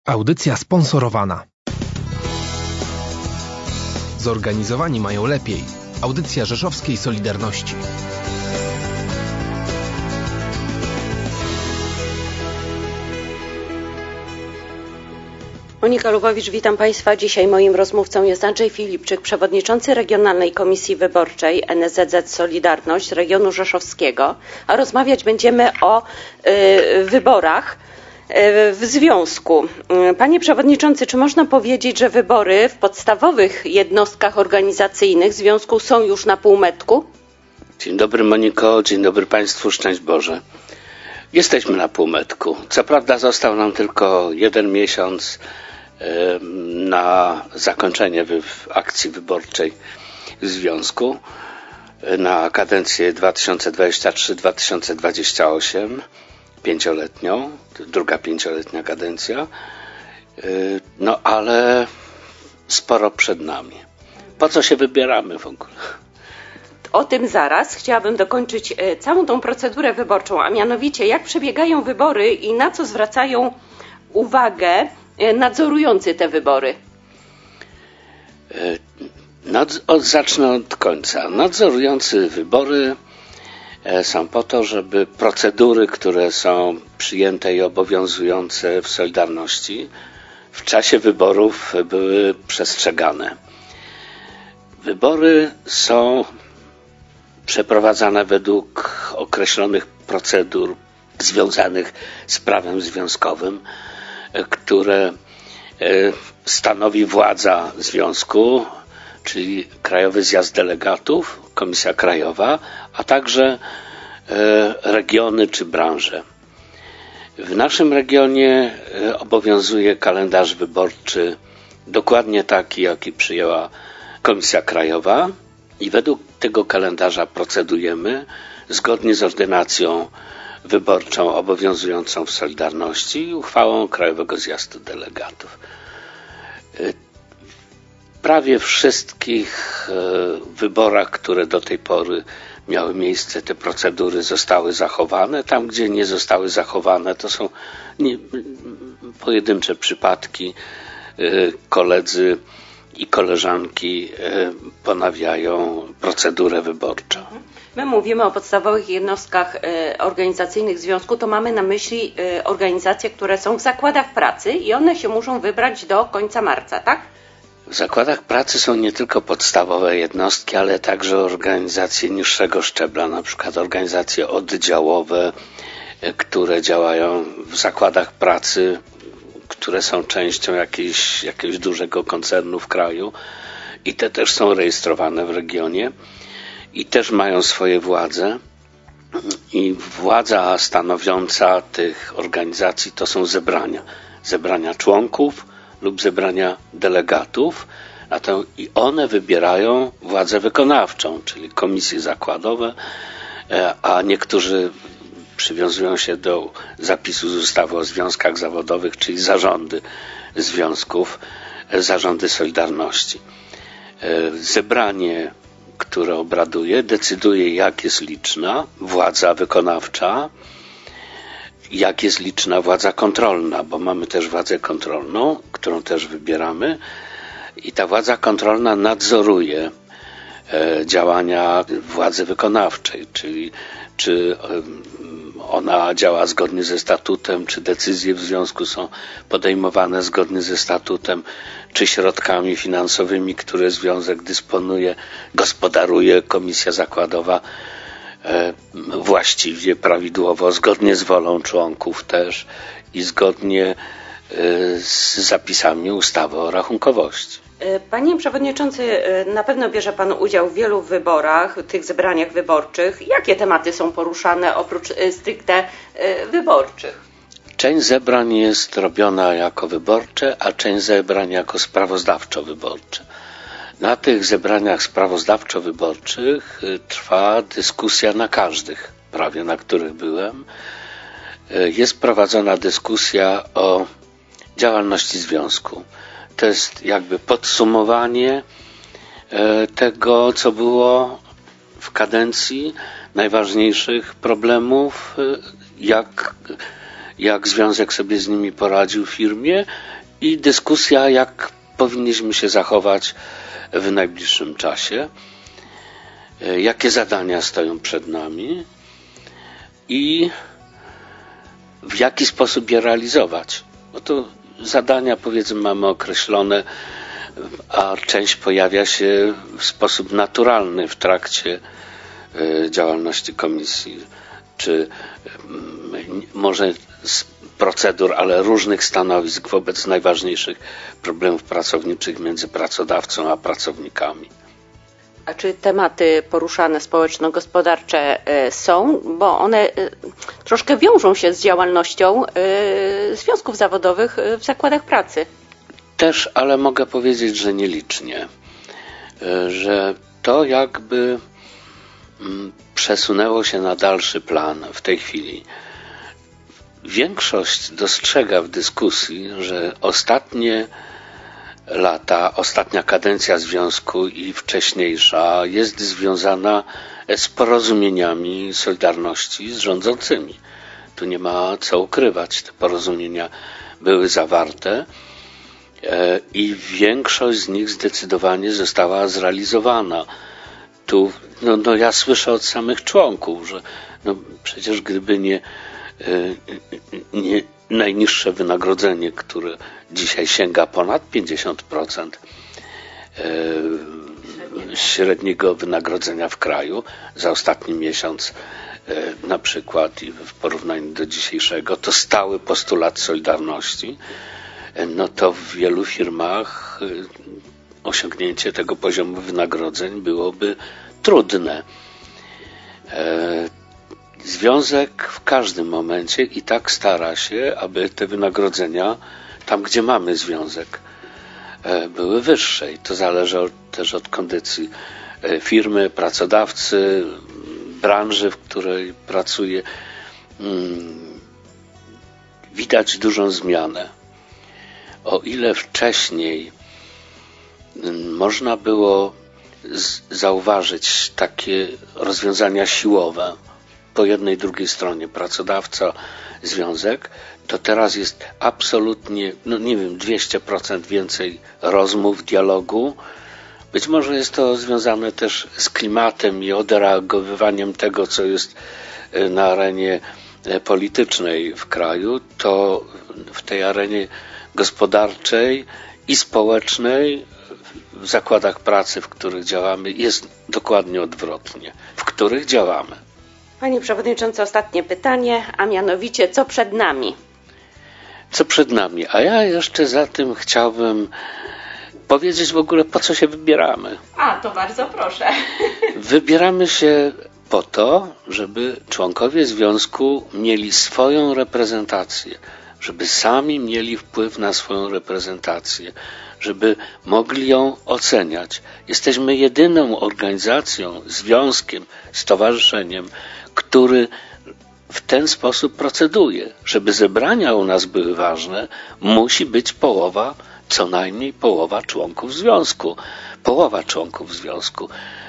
Audycja sponsorowana. Zorganizowani mają lepiej. Audycja Rzeszowskiej Solidarności. Monika Lubowicz, witam Państwa. Dzisiaj moim rozmówcą jest Andrzej Filipczyk, przewodniczący Regionalnej Komisji Wyborczej NSZZ Solidarność regionu rzeszowskiego, a rozmawiać będziemy o wyborach w związku. Panie Przewodniczący, czy można powiedzieć, że wybory w podstawowych jednostkach organizacyjnych związku są już na półmetku? Dzień dobry Moniko, dzień dobry Państwu, szczęść Boże. Jesteśmy na półmetku. Co prawda został nam tylko 1 miesiąc na zakończenie akcji wyborczej w związku na kadencję 2023-2028, 5-letnią, druga 5-letnia kadencja, no ale sporo przed nami. Po co się wybieramy w ogóle? O tym zaraz. Chciałabym dokończyć całą tą procedurę wyborczą, a mianowicie jak przebiegają wybory i na co zwracają uwagę nadzorujący te wybory. Zacznę od końca. Nadzorujący wybory są po to, żeby procedury, które są przyjęte i obowiązujące w Solidarności, w czasie wyborów były przestrzegane. Wybory są przeprowadzane według określonych procedur związanych z prawem związkowym, które stanowi władza związku, czyli Krajowy Zjazd Delegatów, Komisja Krajowa, a także regiony czy branże. W naszym regionie obowiązuje kalendarz wyborczy dokładnie taki, jaki przyjęła Komisja Krajowa i według tego kalendarza procedujemy zgodnie z ordynacją wyborczą obowiązującą w Solidarności i uchwałą Krajowego Zjazdu Delegatów. Prawie wszystkich wyborach, które do tej pory miały miejsce, te procedury zostały zachowane. Tam, gdzie nie zostały zachowane, to są pojedyncze przypadki. Koledzy i koleżanki ponawiają procedurę wyborczą. My mówimy o podstawowych jednostkach organizacyjnych związku, to mamy na myśli organizacje, które są w zakładach pracy i one się muszą wybrać do końca marca, tak? W zakładach pracy są nie tylko podstawowe jednostki, ale także organizacje niższego szczebla, na przykład organizacje oddziałowe, które działają w zakładach pracy, które są częścią jakiegoś dużego koncernu w kraju i te też są rejestrowane w regionie i też mają swoje władze i władza stanowiąca tych organizacji to są zebrania członków lub zebrania delegatów, i one wybierają władzę wykonawczą, czyli komisje zakładowe, a niektórzy przywiązują się do zapisu z ustawy o związkach zawodowych, czyli zarządy związków, zarządy Solidarności. Zebranie, które obraduje, decyduje, jak jest liczna władza wykonawcza, jak jest liczna władza kontrolna, bo mamy też władzę kontrolną, którą też wybieramy i ta władza kontrolna nadzoruje działania władzy wykonawczej, czyli czy ona działa zgodnie ze statutem, czy decyzje w związku są podejmowane zgodnie ze statutem, czy środkami finansowymi, które związek dysponuje, gospodaruje komisja zakładowa właściwie, prawidłowo, zgodnie z wolą członków też i zgodnie z zapisami ustawy o rachunkowości. Panie Przewodniczący, na pewno bierze Pan udział w wielu wyborach, tych zebraniach wyborczych. Jakie tematy są poruszane oprócz stricte wyborczych? Część zebrań jest robiona jako wyborcze, a część zebrań jako sprawozdawczo-wyborcze. Na tych zebraniach sprawozdawczo-wyborczych trwa dyskusja na każdych, prawie na których byłem. Jest prowadzona dyskusja o działalności związku. To jest jakby podsumowanie tego, co było w kadencji, najważniejszych problemów, jak związek sobie z nimi poradził w firmie i dyskusja, jak powinniśmy się zachować w najbliższym czasie, jakie zadania stoją przed nami i w jaki sposób je realizować. Bo to zadania, powiedzmy, mamy określone, a część pojawia się w sposób naturalny w trakcie działalności komisji, czy może z procedur, ale różnych stanowisk wobec najważniejszych problemów pracowniczych między pracodawcą a pracownikami. A czy tematy poruszane społeczno-gospodarcze są, bo one troszkę wiążą się z działalnością związków zawodowych w zakładach pracy? Też, ale mogę powiedzieć, że nielicznie. Że to jakby przesunęło się na dalszy plan w tej chwili. Większość dostrzega w dyskusji, że ostatnie lata, ostatnia kadencja związku i wcześniejsza jest związana z porozumieniami Solidarności z rządzącymi. Tu nie ma co ukrywać. Te porozumienia były zawarte i większość z nich zdecydowanie została zrealizowana. Tu ja słyszę od samych członków, że przecież gdyby nie najniższe wynagrodzenie, które dzisiaj sięga ponad 50% średniego wynagrodzenia w kraju za ostatni miesiąc na przykład i w porównaniu do dzisiejszego, to stały postulat Solidarności, to w wielu firmach osiągnięcie tego poziomu wynagrodzeń byłoby trudne. Związek w każdym momencie i tak stara się, aby te wynagrodzenia, tam gdzie mamy związek, były wyższe. I to zależy też od kondycji firmy, pracodawcy, branży, w której pracuje. Widać dużą zmianę. O ile wcześniej można było zauważyć takie rozwiązania siłowe po jednej, drugiej stronie, pracodawca, związek, to teraz jest absolutnie, 200% więcej rozmów, dialogu. Być może jest to związane też z klimatem i odreagowywaniem tego, co jest na arenie politycznej w kraju, to w tej arenie gospodarczej i społecznej w zakładach pracy, w których działamy, jest dokładnie odwrotnie. W których działamy. Panie Przewodniczący, ostatnie pytanie, a mianowicie, co przed nami? Co przed nami? A ja jeszcze za tym chciałbym powiedzieć w ogóle, po co się wybieramy. To bardzo proszę. Wybieramy się po to, żeby członkowie związku mieli swoją reprezentację, żeby sami mieli wpływ na swoją reprezentację, żeby mogli ją oceniać. Jesteśmy jedyną organizacją, związkiem, stowarzyszeniem, który w ten sposób proceduje. Żeby zebrania u nas były ważne, musi być co najmniej połowa członków związku. Połowa członków związku.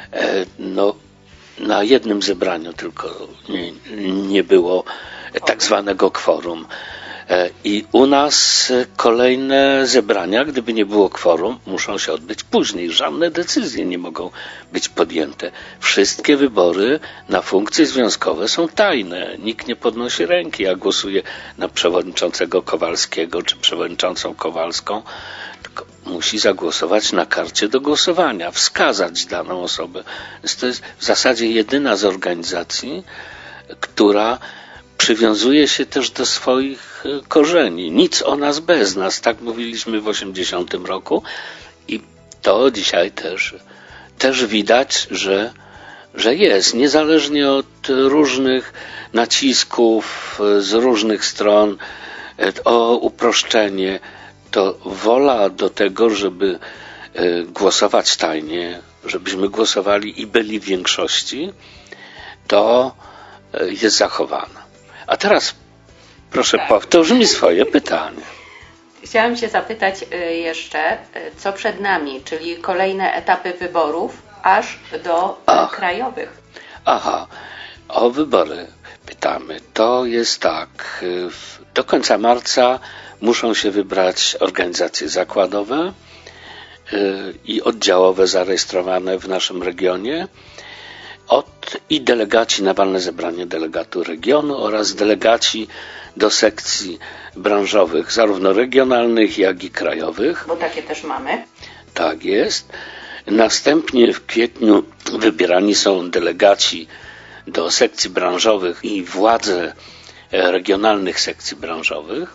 Na jednym zebraniu tylko nie było tak zwanego kworum. I u nas kolejne zebrania, gdyby nie było kworum, muszą się odbyć później. Żadne decyzje nie mogą być podjęte. Wszystkie wybory na funkcje związkowe są tajne. Nikt nie podnosi ręki. Ja głosuję na przewodniczącego Kowalskiego czy przewodniczącą Kowalską. Tylko musi zagłosować na karcie do głosowania, wskazać daną osobę. Więc to jest w zasadzie jedyna z organizacji, która przywiązuje się też do swoich korzeni. Nic o nas bez nas. Tak mówiliśmy w 80 roku i to dzisiaj też widać, że jest. Niezależnie od różnych nacisków z różnych stron o uproszczenie, to wola do tego, żeby głosować tajnie, żebyśmy głosowali i byli w większości, to jest zachowana. A teraz proszę, powtórz mi swoje pytanie. Chciałam się zapytać jeszcze, co przed nami, czyli kolejne etapy wyborów aż do krajowych. O wybory. delegatami. To jest tak, do końca marca muszą się wybrać organizacje zakładowe i oddziałowe zarejestrowane w naszym regionie i delegaci na walne zebranie delegatu regionu oraz delegaci do sekcji branżowych, zarówno regionalnych, jak i krajowych. Bo takie też mamy. Tak jest. Następnie w kwietniu wybierani są delegaci do sekcji branżowych i władze regionalnych sekcji branżowych.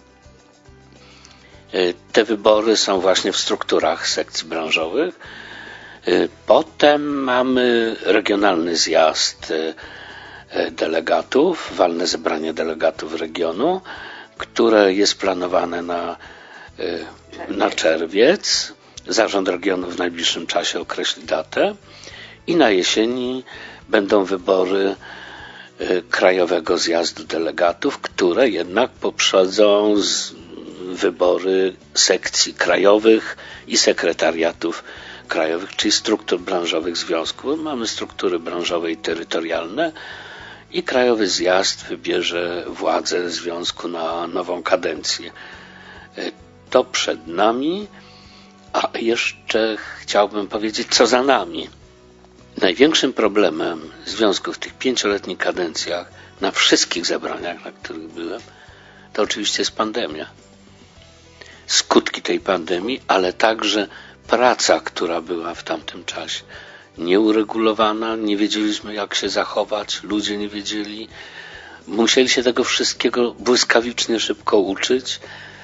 Te wybory są właśnie w strukturach sekcji branżowych. Potem mamy regionalny zjazd delegatów, walne zebranie delegatów regionu, które jest planowane na czerwiec. Zarząd regionu w najbliższym czasie określi datę i na jesieni będą wybory krajowego zjazdu delegatów, które jednak poprzedzą wybory sekcji krajowych i sekretariatów krajowych, czyli struktur branżowych związków. Mamy struktury branżowe i terytorialne i krajowy zjazd wybierze władzę związku na nową kadencję. To przed nami, a jeszcze chciałbym powiedzieć, co za nami. Największym problemem związku w tych 5-letnich kadencjach, na wszystkich zebraniach, na których byłem, to oczywiście jest pandemia. Skutki tej pandemii, ale także praca, która była w tamtym czasie nieuregulowana, nie wiedzieliśmy, jak się zachować, ludzie nie wiedzieli, musieli się tego wszystkiego błyskawicznie szybko uczyć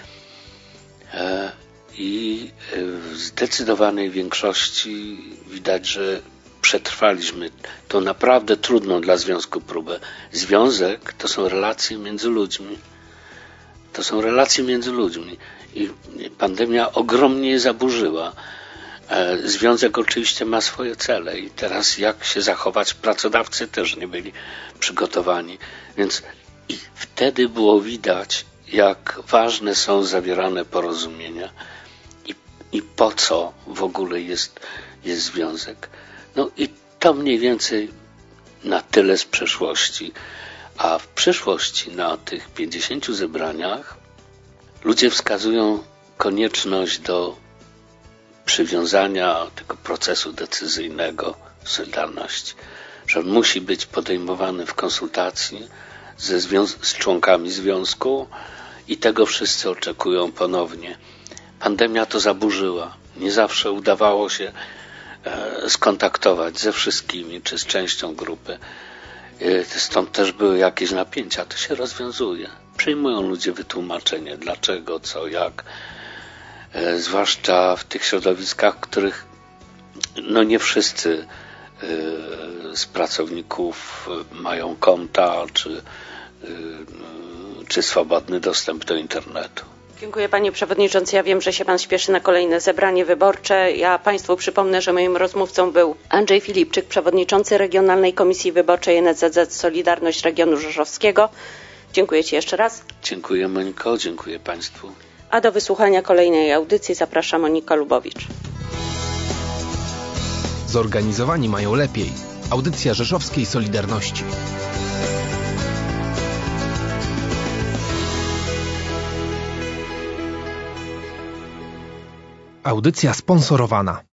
i w zdecydowanej większości widać, że przetrwaliśmy tą naprawdę trudną dla związku próbę. Związek to są relacje między ludźmi. To są relacje między ludźmi i pandemia ogromnie je zaburzyła. Związek oczywiście ma swoje cele i teraz jak się zachować, pracodawcy też nie byli przygotowani. Więc i wtedy było widać, jak ważne są zawierane porozumienia i po co w ogóle jest związek. No i to mniej więcej na tyle z przeszłości. A w przyszłości na tych 50 zebraniach ludzie wskazują konieczność do przywiązania tego procesu decyzyjnego Solidarności, że on musi być podejmowany w konsultacji z członkami związku i tego wszyscy oczekują ponownie. Pandemia to zaburzyła. Nie zawsze udawało się skontaktować ze wszystkimi czy z częścią grupy. Stąd też były jakieś napięcia. To się rozwiązuje. Przyjmują ludzie wytłumaczenie, dlaczego, co, jak. Zwłaszcza w tych środowiskach, w których no nie wszyscy z pracowników mają konta czy swobodny dostęp do internetu. Dziękuję panie przewodniczący. Ja wiem, że się pan śpieszy na kolejne zebranie wyborcze. Ja państwu przypomnę, że moim rozmówcą był Andrzej Filipczyk, przewodniczący Regionalnej Komisji Wyborczej NSZZ Solidarność Regionu Rzeszowskiego. Dziękuję ci jeszcze raz. Dziękuję Moniko, dziękuję państwu. A do wysłuchania kolejnej audycji zaprasza Monika Lubowicz. Zorganizowani mają lepiej. Audycja Rzeszowskiej Solidarności. Audycja sponsorowana.